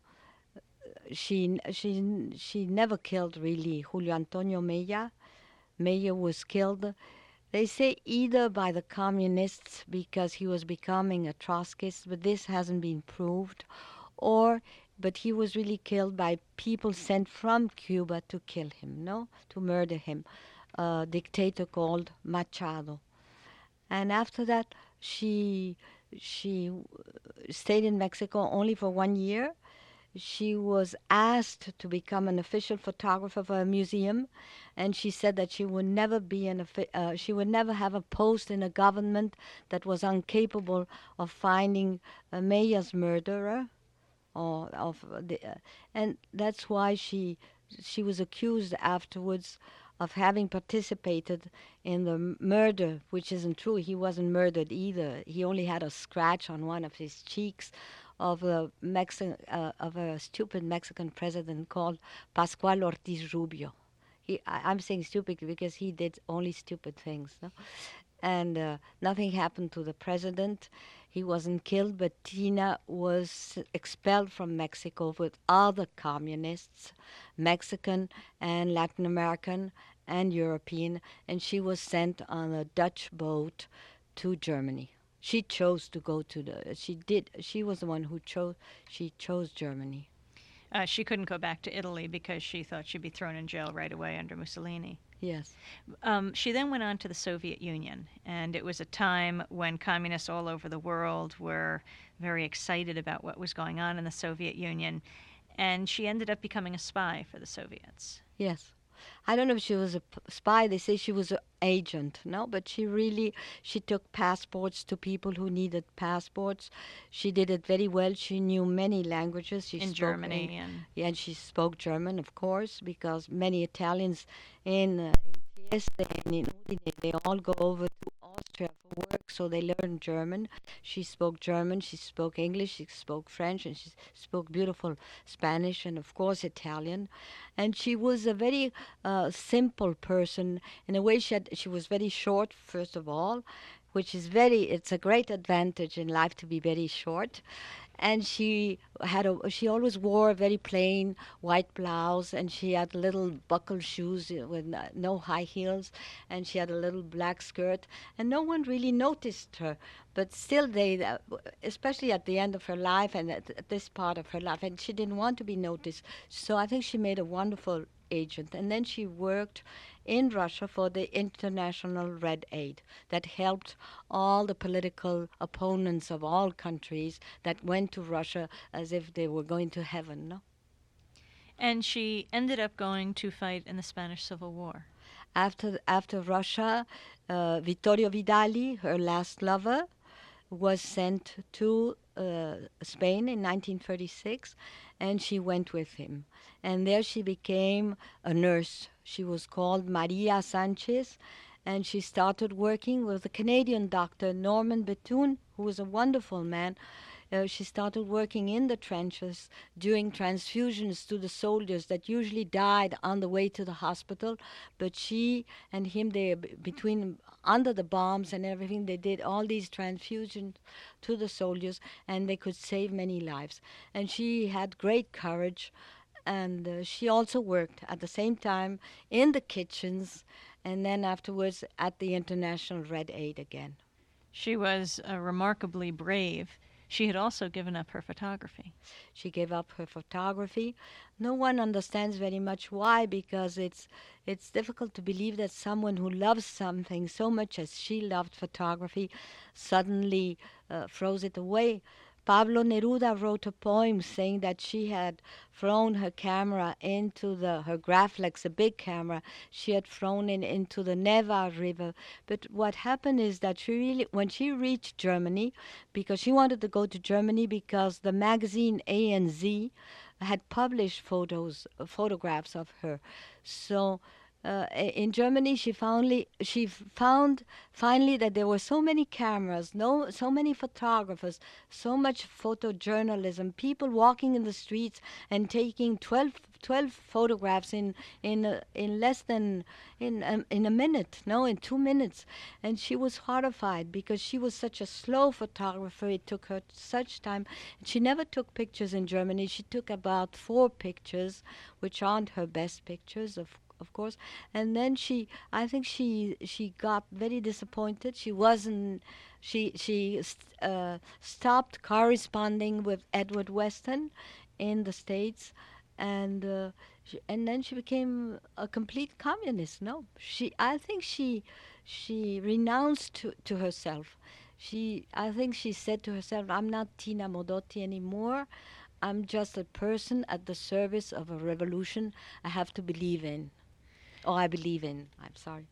She she she never killed really Julio Antonio Mella. Mella was killed They say either by the communists because he was becoming a Trotskyist, but this hasn't been proved, or but he was really killed by people sent from Cuba to kill him, no, to murder him, a dictator called Machado. And after that, she she w- stayed in Mexico only for one year. She was asked to become an official photographer for a museum, and she said that she would never be an offi- uh, she would never have a post in a government that was incapable of finding a Maya's murderer, or of the, uh, and that's why she she was accused afterwards of having participated in the m- murder, which isn't true. He wasn't murdered either. He only had a scratch on one of his cheeks of a Mexican uh, of a stupid Mexican president called Pascual Ortiz Rubio. He, I, I'm saying stupid because he did only stupid things, no? And uh, nothing happened to the president. He wasn't killed, but Tina was expelled from Mexico with other communists, Mexican and Latin American and European, and she was sent on a Dutch boat to Germany. She chose to go to the. She did. She was the one who chose. She chose Germany. Uh, she couldn't go back to Italy because she thought she'd be thrown in jail right away under Mussolini. Yes. Um, she then went on to the Soviet Union, and it was a time when communists all over the world were very excited about what was going on in the Soviet Union, and she ended up becoming a spy for the Soviets. Yes. I don't know if she was a p- spy. They say she was an agent, no? But she really, she took passports to people who needed passports. She did it very well. She knew many languages. She In spoke Germany and yeah, and she spoke German, of course, because many Italians in uh, in Trieste and in Udine, they all go over to Austria for work, so they learn German. She spoke German, she spoke English, she spoke French, and she spoke beautiful Spanish and, of course, Italian. And she was a very uh, simple person. In a way, she had, she was very short, first of all, which is very, it's a great advantage in life to be very short. And she had a, she always wore a very plain white blouse, and she had little buckle shoes uh, with uh, no high heels, and she had a little black skirt, and no one really noticed her. But still, they, uh, w- especially at the end of her life and at, at this part of her life, and she didn't want to be noticed. So I think she made a wonderful agent. And then she worked in Russia for the International Red Aid that helped all the political opponents of all countries that went to Russia as if they were going to heaven, no? and she ended up going to fight in the Spanish Civil War. After after Russia, uh, Vittorio Vidali, her last lover, was sent to uh, Spain in nineteen thirty-six, and she went with him. And there she became a nurse. She was called Maria Sanchez, and she started working with a Canadian doctor, Norman Bethune, who was a wonderful man. Uh, she started working in the trenches, doing transfusions to the soldiers that usually died on the way to the hospital. But she and him, they b- between under the bombs and everything, they did all these transfusions to the soldiers, and they could save many lives. And she had great courage, and uh, she also worked at the same time in the kitchens, and then afterwards at the International Red Aid again. She was uh, remarkably brave. She had also given up her photography. She gave up her photography. No one understands very much why, because it's it's difficult to believe that someone who loves something so much as she loved photography suddenly uh, throws it away. Pablo Neruda wrote a poem saying that she had thrown her camera into the her Graflex, a big camera. She had thrown it into the Neva River. But what happened is that she really, when she reached Germany, because she wanted to go to Germany because the magazine A N Z had published photos, uh, photographs of her. So uh, i- in Germany, she finally she f- found finally that there were so many cameras, no, so many photographers, so much photojournalism, people walking in the streets and taking twelve, twelve photographs in in uh, in less than in um, in a minute, no, in two minutes, and she was horrified because she was such a slow photographer. It took her such time. She never took pictures in Germany. She took about four pictures, which aren't her best pictures, of of course. And then she, I think she she got very disappointed. She wasn't. She she st- uh, stopped corresponding with Edward Weston in the States, and uh, sh and then she became a complete communist. No, she. I think she she renounced to, to herself. She. I think she said to herself, "I'm not Tina Modotti anymore. I'm just a person at the service of a revolution I have to believe in. Or I believe in. I'm sorry."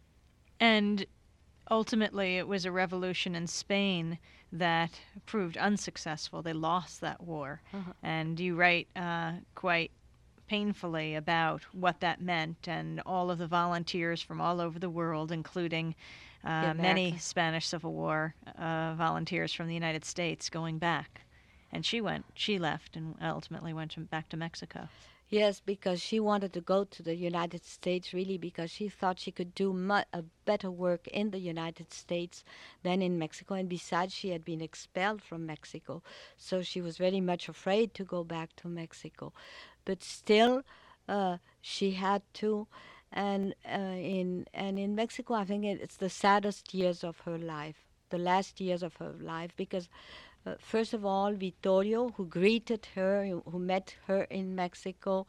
And ultimately, it was a revolution in Spain that proved unsuccessful. They lost that war. Uh-huh. And you write uh, quite painfully about what that meant and all of the volunteers from all over the world, including uh, many America. Spanish Civil War uh, volunteers from the United States going back. And she went, she left and ultimately went to, back to Mexico. Yes, because she wanted to go to the United States really because she thought she could do mu- a better work in the United States than in Mexico. And besides, she had been expelled from Mexico. So she was very much afraid to go back to Mexico. But still, uh, she had to. And uh, in and in Mexico, I think it, it's the saddest years of her life, the last years of her life, because uh, first of all, Vittorio, who greeted her, who who met her in Mexico,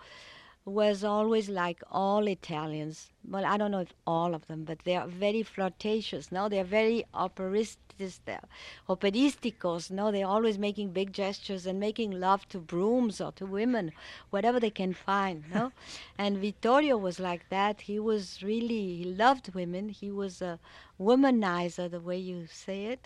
was always like all Italians. Well, I don't know if all of them, but they are very flirtatious. No, they're very operistas, they're operísticos. No, they're always making big gestures and making love to brooms or to women, whatever they can find. No, and Vittorio was like that. He was really he loved women. He was a womanizer, the way you say it.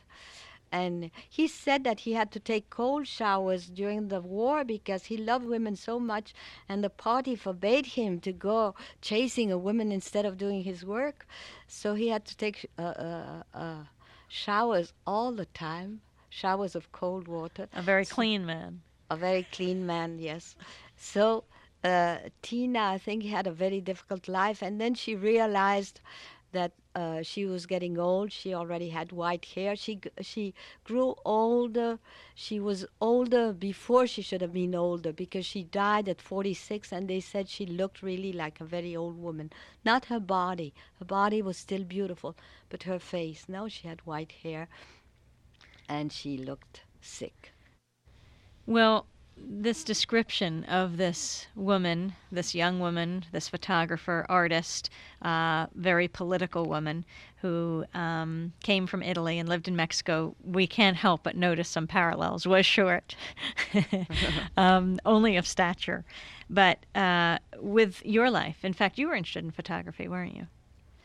And he said that he had to take cold showers during the war because he loved women so much, and the party forbade him to go chasing a woman instead of doing his work. So he had to take uh, uh, uh, showers all the time, showers of cold water. A very So clean man. a very clean man, yes. So uh, Tina, I think, had a very difficult life, and then she realized that uh, she was getting old. She already had white hair. She g- she grew older. She was older before she should have been older because she died at forty-six, and they said she looked really like a very old woman. Not her body. Her body was still beautiful, but her face. No, she had white hair, and she looked sick. Well, this description of this woman, this young woman, this photographer, artist, uh, very political woman who um, came from Italy and lived in Mexico, we can't help but notice some parallels. Was short, um, only of stature. But uh, with your life, in fact, you were interested in photography, weren't you?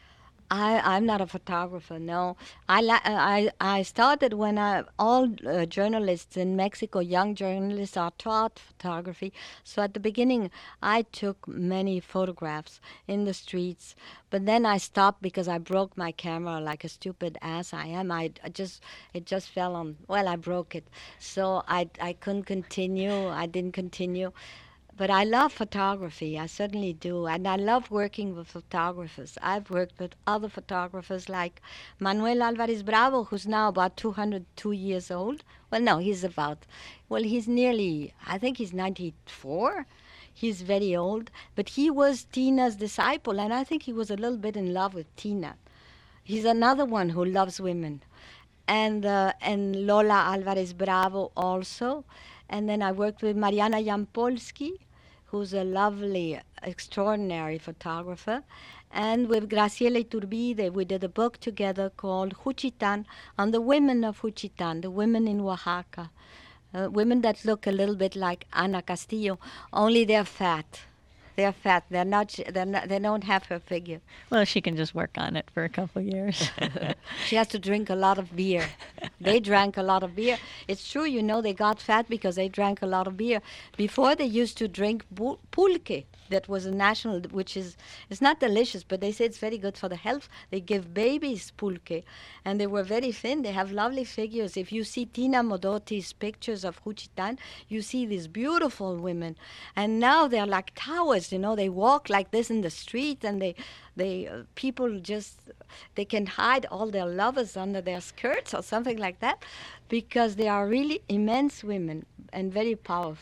I, I'm not a photographer, no. I, la- uh, I, I started when I, all uh, journalists in Mexico, young journalists, are taught photography. So at the beginning, I took many photographs in the streets. But then I stopped because I broke my camera like a stupid ass I am. I, I just, it just fell on, well, I broke it. So I, I couldn't continue. I didn't continue. But I love photography, I certainly do. And I love working with photographers. I've worked with other photographers like Manuel Alvarez Bravo, who's now about two hundred two years old. Well, no, he's about, well, he's nearly, I think he's ninety-four. He's very old. But he was Tina's disciple, and I think he was a little bit in love with Tina. He's another one who loves women. And, uh, and Lola Alvarez Bravo also. And then I worked with Mariana Jampolsky, who's a lovely, extraordinary photographer. And with Graciela Iturbide, we did a book together called Juchitan, on the women of Juchitan, the women in Oaxaca. Uh, women that look a little bit like Ana Castillo, only they're fat. They're fat. They're not. sh- They're not. They don't have her figure. Well, she can just work on it for a couple years. She has to drink a lot of beer. They drank a lot of beer. It's true, you know, they got fat because they drank a lot of beer. Before they used to drink bu- pulque. That was a national, which is, it's not delicious, but they say it's very good for the health. They give babies pulque, and they were very thin. They have lovely figures. If you see Tina Modotti's pictures of Juchitan, you see these beautiful women. And now they're like towers, you know, they walk like this in the street, and they, they uh, people just, they can hide all their lovers under their skirts or something like that, because they are really immense women and very powerful.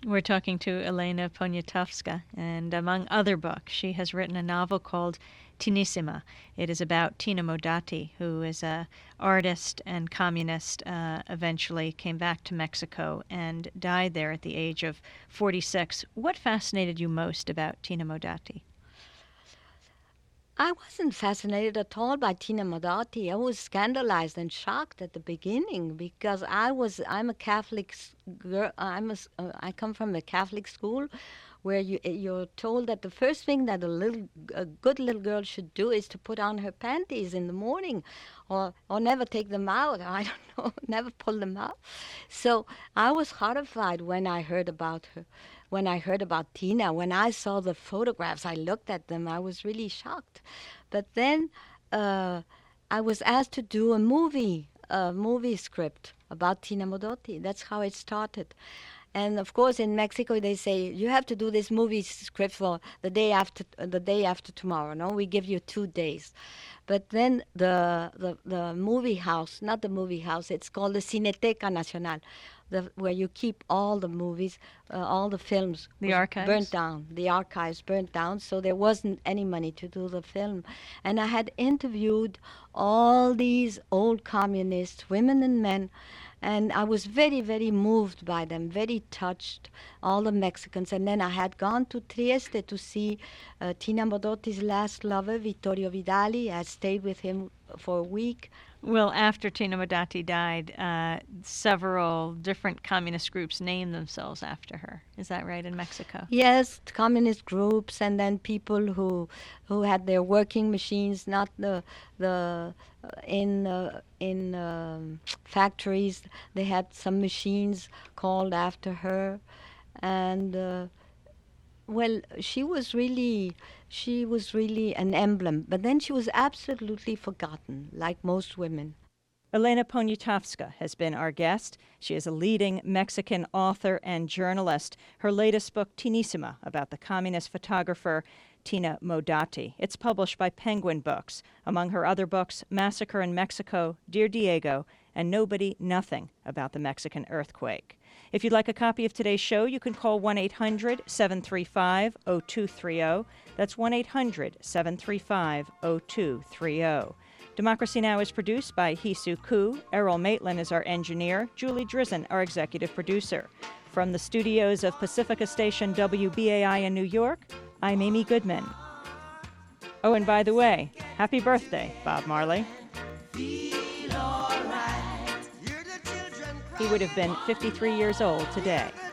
We're talking to Elena Poniatowska, and among other books, she has written a novel called Tinissima. It is about Tina Modotti, who is an artist and communist, uh, eventually came back to Mexico and died there at the age of forty-six. What fascinated you most about Tina Modotti? I wasn't fascinated at all by Tina Modotti. I was scandalized and shocked at the beginning because I was I'm a Catholic girl. I'm a, uh, I come from a Catholic school where you you're told that the first thing that a little a good little girl should do is to put on her panties in the morning, or or never take them out. I don't know, never pull them out. So I was horrified when I heard about her. When I heard about Tina, when I saw the photographs, I looked at them, I was really shocked. But then uh, I was asked to do a movie, a movie script about Tina Modotti. That's how it started. And of course, in Mexico, they say you have to do this movie script for the day after uh, the day after tomorrow. No, we give you two days. But then the the the movie house, not the movie house, it's called the Cineteca Nacional, the, where you keep all the movies, uh, all the films. The archives? Burnt down. The archives burnt down, so there wasn't any money to do the film. And I had interviewed all these old communists, women and men, and I was very, very moved by them, very touched, all the Mexicans. And then I had gone to Trieste to see uh, Tina Modotti's last lover, Vittorio Vidali. I stayed with him for a week. Well, after Tina Modotti died, uh, several different communist groups named themselves after her. Is that right, in Mexico? Yes, communist groups, and then people who who had their working machines, not the the uh, in uh, in um, factories. They had some machines called after her, and uh, well, she was really she was really an emblem. But then she was absolutely forgotten, like most women. Elena Poniatowska has been our guest. She is a leading Mexican author and journalist. Her latest book, Tinissima, about the communist photographer Tina Modotti. It's published by Penguin Books. Among her other books, Massacre in Mexico, Dear Diego, and Nobody, Nothing About the Mexican Earthquake. If you'd like a copy of today's show, you can call one eight hundred seven three five oh two three oh. That's one eight hundred seven three five oh two three oh. Democracy Now! Is produced by Hisu Ku. Errol Maitland is our engineer. Julie Drizzen, our executive producer. From the studios of Pacifica Station W B A I in New York, I'm Amy Goodman. Oh, and by the way, happy birthday, Bob Marley. He would have been fifty-three years old today.